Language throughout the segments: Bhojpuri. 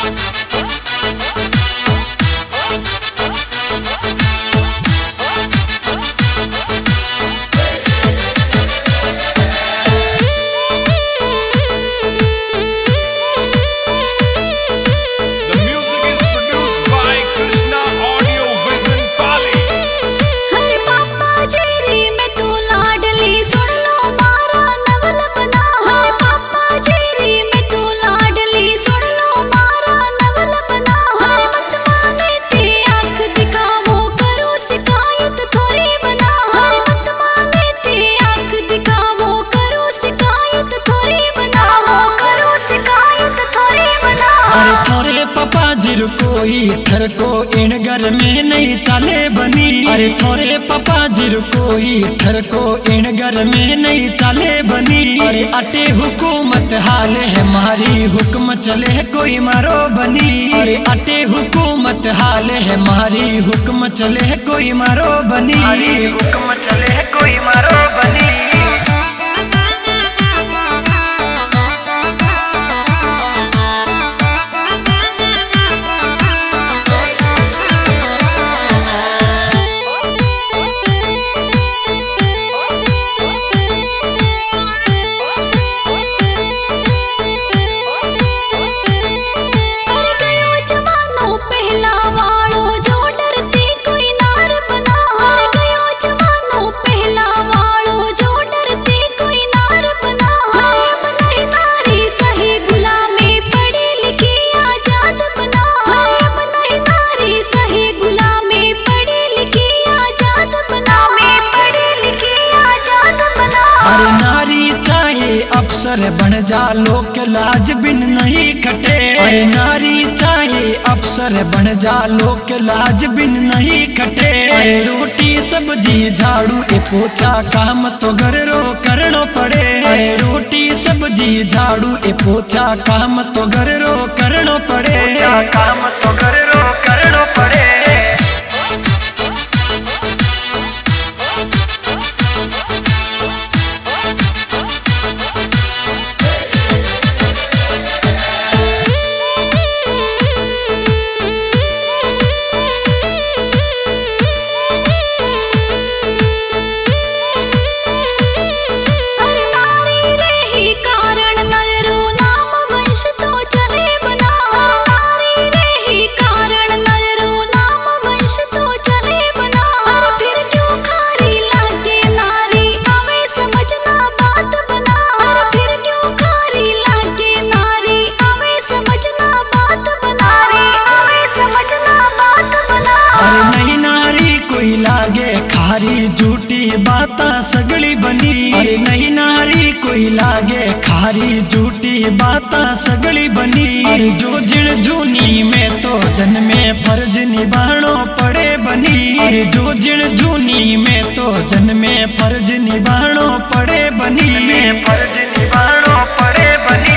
कोई थर को इन घर में नहीं चाले बनी। अरे थोरे पापा जिर कोई थर को इन घर में नहीं चाले बनी। अरे अटे हुकूमत हाल है मारी हुक्म चले कोई मारो बनी। अरे अटे हुकूमत हाल है मारी हुक्म चले कोई मारो बनी। हुक्म चले कोई मारो बनी। अफसर बन जा लोक लाज बिन नहीं खटे। अरे नारी चाहे अफसर बन जा लोक लाज बिन नहीं खटे। अरे रोटी सब्जी झाड़ू ए पोछा काम तो घर रो करनो पड़े। अरे रोटी सब्जी झाड़ू ए पोछा काम तो घर रो करनो पड़े। काम तो घर रो करनो पड़े। खारी झूठी बाता सगली बनी। अरे नहीं नारी कोई लागे खारी झूठी बाता सगली बनी। अरे जो जिण जूनी में तो जन्मे फर्ज निभानो पड़े बनी। अरे जो जिण जूनी में तो जन्मे फर्ज निभानो पड़े बनी। फर्ज निभानो पड़े बनी।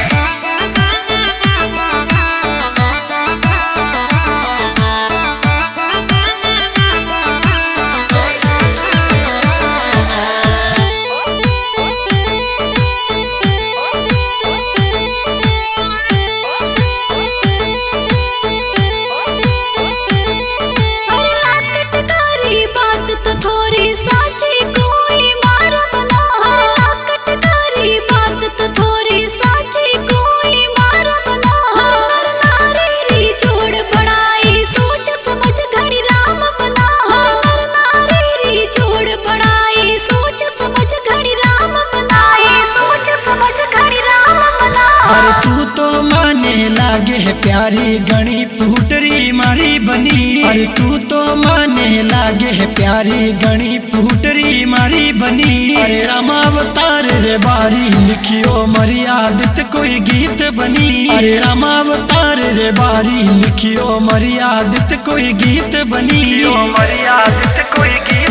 अरे तू तो माने लागे है प्यारी गणी पुटरी मारी बनी। अरे तू तो माने लागे है प्यारी गणी पुटरी मारी बनी। अरे रामावतार रे बारी लिखियो मर्यादित कोई गीत बनी। अरे रामावतार रे बारी लिखियो मर्यादित कोई गीत बनी। मर्यादित कोई गीत